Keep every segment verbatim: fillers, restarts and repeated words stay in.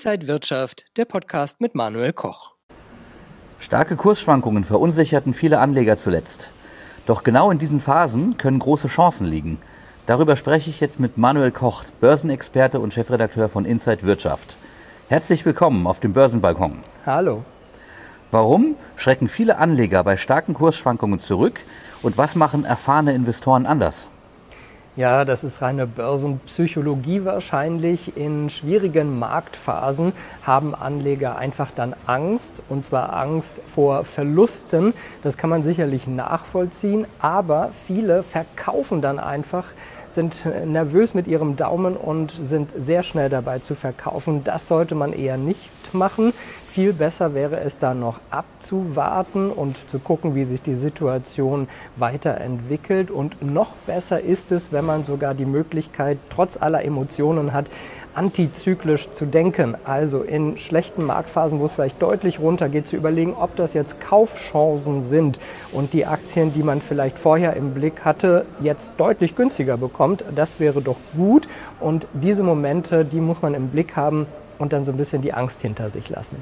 Inside Wirtschaft, der Podcast mit Manuel Koch. Starke Kursschwankungen verunsicherten viele Anleger zuletzt. Doch genau in diesen Phasen können große Chancen liegen. Darüber spreche ich jetzt mit Manuel Koch, Börsenexperte und Chefredakteur von Inside Wirtschaft. Herzlich willkommen auf dem Börsenbalkon. Hallo. Warum schrecken viele Anleger bei starken Kursschwankungen zurück und was machen erfahrene Investoren anders? Ja, das ist reine Börsenpsychologie wahrscheinlich. In schwierigen Marktphasen haben Anleger einfach dann Angst, und zwar Angst vor Verlusten. Das kann man sicherlich nachvollziehen, aber viele verkaufen dann einfach, sind nervös mit ihrem Daumen und sind sehr schnell dabei zu verkaufen. Das sollte man eher nicht machen. Viel besser wäre es dann noch abzuwarten und zu gucken, wie sich die Situation weiterentwickelt. Und noch besser ist es, wenn man sogar die Möglichkeit, trotz aller Emotionen hat, antizyklisch zu denken. Also in schlechten Marktphasen, wo es vielleicht deutlich runtergeht, zu überlegen, ob das jetzt Kaufchancen sind und die Aktien, die man vielleicht vorher im Blick hatte, jetzt deutlich günstiger bekommt. Das wäre doch gut. Und diese Momente, die muss man im Blick haben und dann so ein bisschen die Angst hinter sich lassen.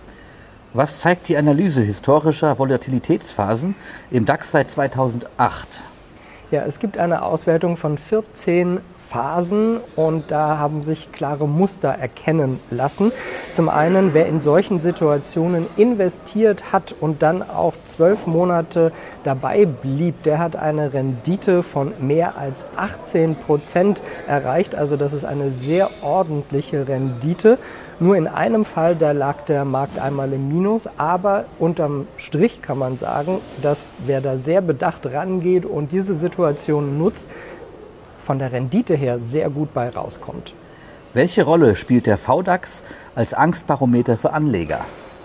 Was zeigt die Analyse historischer Volatilitätsphasen im DAX seit zweitausendacht? Ja, es gibt eine Auswertung von vierzehn Phasen und da haben sich klare Muster erkennen lassen. Zum einen, wer in solchen Situationen investiert hat und dann auch zwölf Monate dabei blieb, der hat eine Rendite von mehr als achtzehn Prozent erreicht. Also das ist eine sehr ordentliche Rendite. Nur in einem Fall, da lag der Markt einmal im Minus, aber unterm Strich kann man sagen, dass wer da sehr bedacht rangeht und diese Situation nutzt, von der Rendite her sehr gut bei rauskommt. Welche Rolle spielt der V DAX als Angstbarometer für Anleger?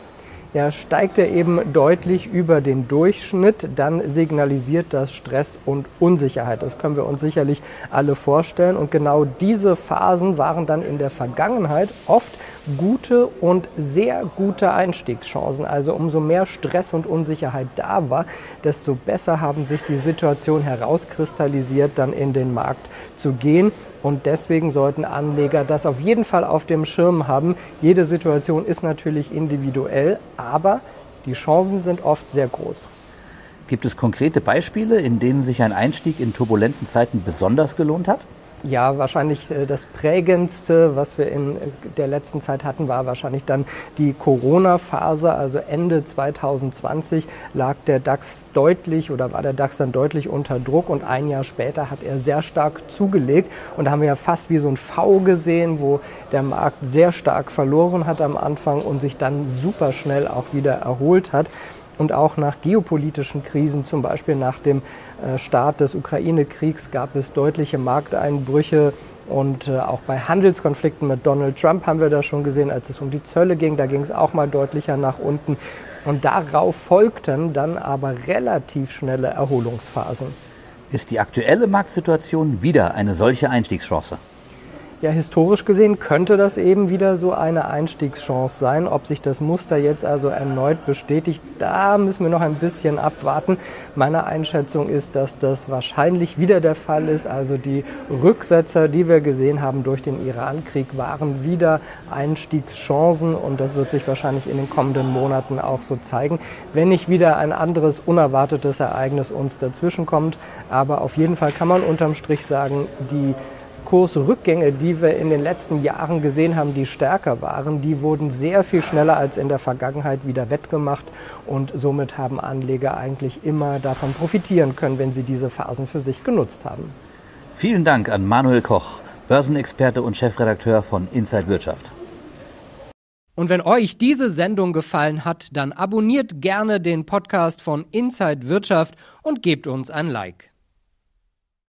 Ja, steigt er eben deutlich über den Durchschnitt, dann signalisiert das Stress und Unsicherheit. Das können wir uns sicherlich alle vorstellen. Und genau diese Phasen waren dann in der Vergangenheit oft gute und sehr gute Einstiegschancen. Also umso mehr Stress und Unsicherheit da war, desto besser haben sich die Situation herauskristallisiert, dann in den Markt zu gehen. Und deswegen sollten Anleger das auf jeden Fall auf dem Schirm haben. Jede Situation ist natürlich individuell, aber die Chancen sind oft sehr groß. Gibt es konkrete Beispiele, in denen sich ein Einstieg in turbulenten Zeiten besonders gelohnt hat? Ja, wahrscheinlich das Prägendste, was wir in der letzten Zeit hatten, war wahrscheinlich dann die Corona-Phase. Also Ende zwanzig zwanzig lag der DAX deutlich oder war der DAX dann deutlich unter Druck und ein Jahr später hat er sehr stark zugelegt. Und da haben wir ja fast wie so ein V gesehen, wo der Markt sehr stark verloren hat am Anfang und sich dann super schnell auch wieder erholt hat. Und auch nach geopolitischen Krisen, zum Beispiel nach dem Start des Ukraine-Kriegs, gab es deutliche Markteinbrüche. Und auch bei Handelskonflikten mit Donald Trump haben wir das schon gesehen, als es um die Zölle ging. Da ging es auch mal deutlicher nach unten. Und darauf folgten dann aber relativ schnelle Erholungsphasen. Ist die aktuelle Marktsituation wieder eine solche Einstiegschance? Ja, historisch gesehen könnte das eben wieder so eine Einstiegschance sein. Ob sich das Muster jetzt also erneut bestätigt, da müssen wir noch ein bisschen abwarten. Meine Einschätzung ist, dass das wahrscheinlich wieder der Fall ist. Also die Rücksetzer, die wir gesehen haben durch den Iran-Krieg, waren wieder Einstiegschancen und das wird sich wahrscheinlich in den kommenden Monaten auch so zeigen, wenn nicht wieder ein anderes unerwartetes Ereignis uns dazwischen kommt. Aber auf jeden Fall kann man unterm Strich sagen, die Kursrückgänge, die wir in den letzten Jahren gesehen haben, die stärker waren, die wurden sehr viel schneller als in der Vergangenheit wieder wettgemacht und somit haben Anleger eigentlich immer davon profitieren können, wenn sie diese Phasen für sich genutzt haben. Vielen Dank an Manuel Koch, Börsenexperte und Chefredakteur von Inside Wirtschaft. Und wenn euch diese Sendung gefallen hat, dann abonniert gerne den Podcast von Inside Wirtschaft und gebt uns ein Like.